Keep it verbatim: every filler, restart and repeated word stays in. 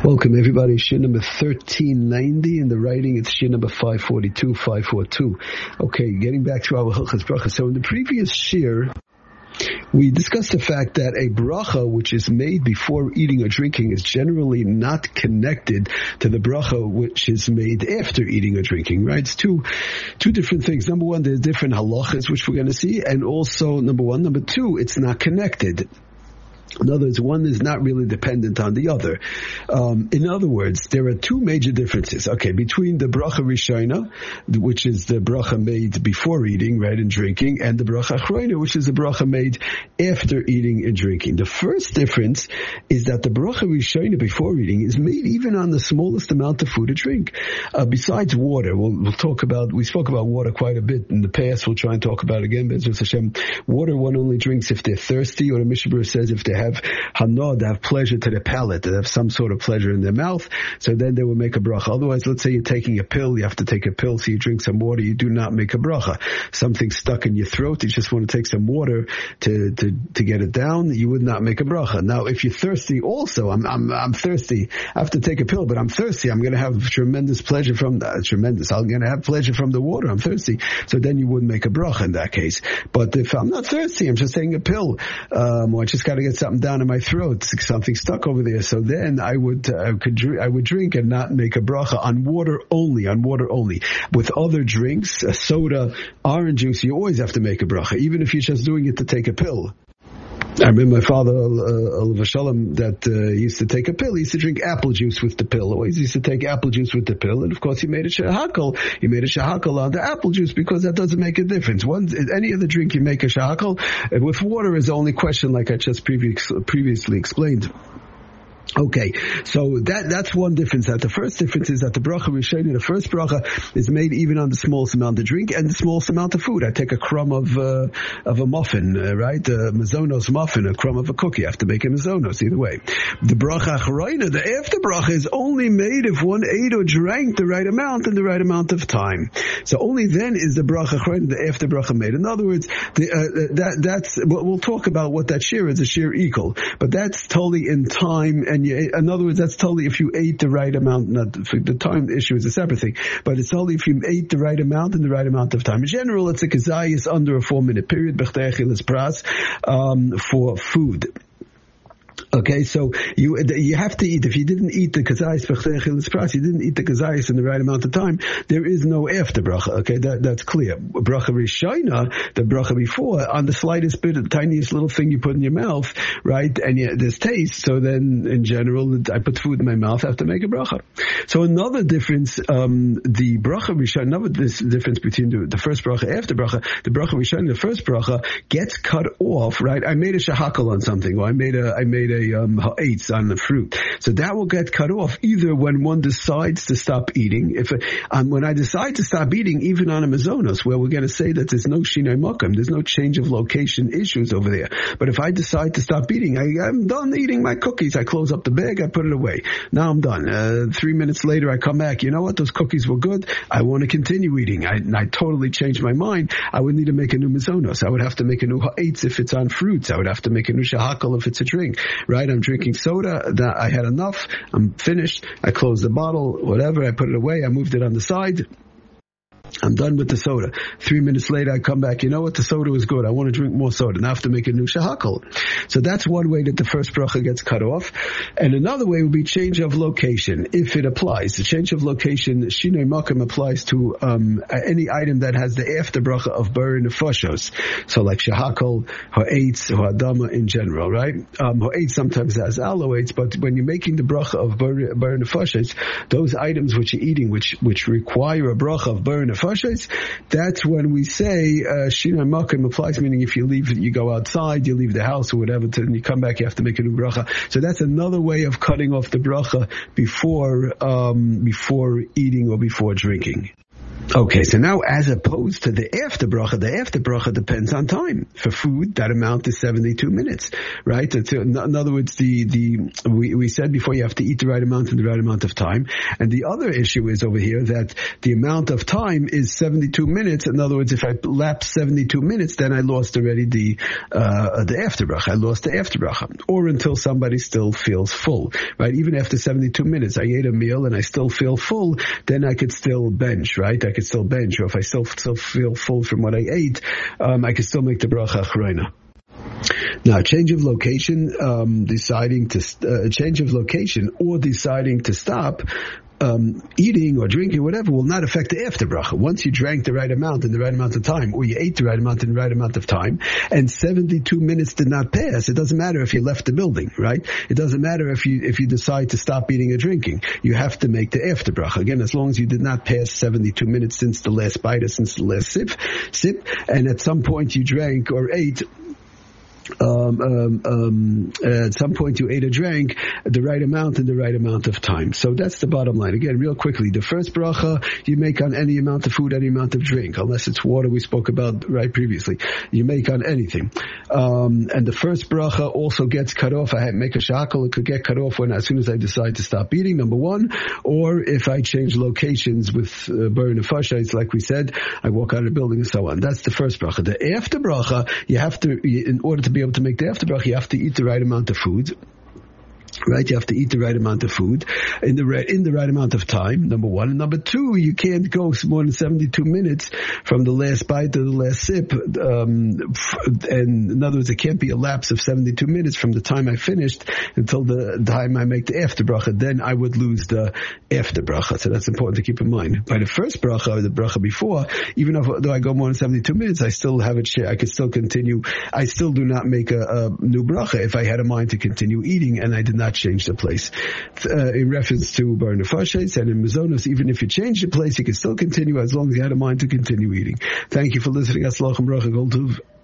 Welcome everybody, Shir number thirteen ninety, in the writing it's Shir number five forty-two, five forty-two. Okay, getting back to our Hilchas Bracha. So in the previous Shir, we discussed the fact that a bracha which is made before eating or drinking is generally not connected to the bracha which is made after eating or drinking, right? It's two, two different things. Number one, there's different halachas which we're going to see, and also, number one. Number two, it's not connected. In other words, one is not really dependent on the other. Um, in other words, there are two major differences, okay, between the bracha rishona, which is the bracha made before eating, right, and drinking, and the bracha achrona, which is the bracha made after eating and drinking. The first difference is that the bracha rishona before eating is made even on the smallest amount of food or drink. Uh, besides water, we'll, we'll talk about, we spoke about water quite a bit in the past, we'll try and talk about it again, B'ezras Hashem. Water one only drinks if they're thirsty, or the Mishnah Berurah says if they have hana, they have pleasure to the palate, they have some sort of pleasure in their mouth, so then they will make a bracha. Otherwise, let's say you're taking a pill, you have to take a pill, so you drink some water, you do not make a bracha. Something stuck in your throat, you just want to take some water to, to, to get it down, you would not make a bracha. Now, if you're thirsty also, I'm, I'm, I'm thirsty, I have to take a pill, but I'm thirsty, I'm going to have tremendous pleasure from that, tremendous, I'm going to have pleasure from the water, I'm thirsty, so then you wouldn't make a bracha in that case. But if I'm not thirsty, I'm just taking a pill, um, or I just got to get something down in my throat, something stuck over there, so then I would uh, could I would drink and not make a bracha on water only, on water only. With other drinks, a soda, orange juice, you always have to make a bracha, even if you're just doing it to take a pill. I remember my father, uh, Alav Shalom, that uh, used to take a pill. He used to drink apple juice with the pill. Always used to take apple juice with the pill. And of course, he made a shahakal. He made a shahakal on the apple juice because that doesn't make a difference. One, any other drink you make a shahakal. With water is the only question, like I just previous, previously explained. Okay, so that that's one difference. That the first difference is that the bracha rishona, the first bracha, is made even on the smallest amount of drink and the smallest amount of food. I take a crumb of uh, of a muffin, uh, right? A mazonos muffin, a crumb of a cookie. I have to make a mazonos either way. The bracha achrona, the after bracha, is only made if one ate or drank the right amount in the right amount of time. So only then is the bracha achrona, the after bracha, made. In other words, the, uh, that that's we'll talk about what that shir is, a shir equal, but that's totally in time. And you, in other words, that's totally if you ate the right amount. Not the time issue is a separate thing, but it's totally if you ate the right amount in the right amount of time. In general, it's a kazayis under a four-minute period, b'chteichilas pras, um, for food. Okay, so you you have to eat. If you didn't eat the kazayis b'chteichilas pras, you didn't eat the kazayis in the right amount of time, there is no after bracha. Okay, that that's clear. Bracha rishona, the bracha before, on the slightest bit, the tiniest little thing you put in your mouth, right? And you, there's taste. So then, in general, I put food in my mouth, I have to make a bracha. So another difference, um, the bracha rishona, another this difference between the, the first bracha after bracha, the bracha rishona, the first bracha gets cut off, right? I made a shahakal on something, or I made a I made a um, ha'etz on the fruit. So that will get cut off either when one decides to stop eating. If um, when I decide to stop eating, even on a mazonos, where we're going to say that there's no shinai makam, there's no change of location issues over there. But if I decide to stop eating, I, I'm done eating my cookies. I close up the bag, I put it away. Now I'm done. Uh, three minutes later, I come back. You know what? Those cookies were good. I want to continue eating. I, I totally changed my mind. I would need to make a new mazonos. I would have to make a new ha'etz if it's on fruits. I would have to make a new shahakal if it's a drink. Right? I'm drinking soda. That I had enough. I'm finished. I closed the bottle, whatever. I put it away. I moved it on the side. I'm done with the soda. Three minutes later, I come back. You know what? The soda was good. I want to drink more soda. Now I have to make a new shahakal. So that's one way that the first bracha gets cut off. And another way would be change of location, if it applies. The change of location, shinoi makam, applies to um, any item that has the after bracha of bar nefashos. So like shahakal, ha'etz, ha'adama in general, right? Um, ha'etz sometimes has aloe-etz, but when you're making the bracha of bar nefashos, those items which you're eating, which which require a bracha of bar nefashos, that's when we say uh, shinoi makam applies, meaning if you leave, you go outside, you leave the house or whatever, and you come back, you have to make a new bracha. So that's another way of cutting off the bracha before um, before eating or before drinking. Okay, so now as opposed to the after bracha, the after bracha depends on time. For food, that amount is seventy-two minutes, right? So in other words, the, the, we, we said before you have to eat the right amount in the right amount of time. And the other issue is over here that the amount of time is seventy-two minutes. In other words, if I lapse seventy-two minutes, then I lost already the, uh, the after bracha. I lost the after bracha. Or until somebody still feels full, right? Even after seventy-two minutes, I ate a meal and I still feel full, then I could still bench, right? I could still bench, or if I still, still feel full from what I ate, um, I could still make the bracha achrona. Now, change of location, um, deciding to, uh, change of location or deciding to stop, Um, eating or drinking, whatever, will not affect the after bracha. Once you drank the right amount in the right amount of time, or you ate the right amount in the right amount of time, and seventy-two minutes did not pass, it doesn't matter if you left the building, right? It doesn't matter if you if you decide to stop eating or drinking. You have to make the after bracha. Again, as long as you did not pass seventy-two minutes since the last bite or since the last sip, sip, and at some point you drank or ate, Um, um, um, at some point you ate or drank the right amount in the right amount of time. So that's the bottom line. Again, real quickly, the first bracha you make on any amount of food, any amount of drink, unless it's water we spoke about right previously. You make on anything. Um, and the first bracha also gets cut off. I make a shackle, it could get cut off when as soon as I decide to stop eating, number one, or if I change locations with uh, Bar Nefasha, it's like we said, I walk out of the building and so on. That's the first bracha. The after bracha, you have to, in order to be able to make the after bracha, you have to eat the right amount of food. Right, you have to eat the right amount of food in the right, in the right amount of time, number one. And number two, you can't go more than seventy-two minutes from the last bite to the last sip. Um, and in other words, it can't be a lapse of seventy-two minutes from the time I finished until the time I make the after bracha. Then I would lose the after bracha. So that's important to keep in mind. By the first bracha, or the bracha before, even if, though I go more than seventy-two minutes, I still have it, I could still continue. I still do not make a, a new bracha if I had a mind to continue eating and I did not change the place. Uh, in reference to Bar Nefashes and in Mazonos, even if you change the place, you can still continue as long as you had a mind to continue eating. Thank you for listening. Aslach and bracha, kol tov.